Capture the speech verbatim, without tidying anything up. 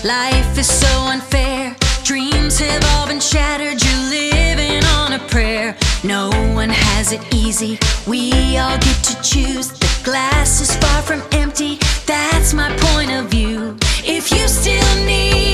Life is so unfair. Dreams have all been shattered. You're living on a prayer. No one has it easy. We all get to choose. The glass is far from empty. That's my point of view. If you still need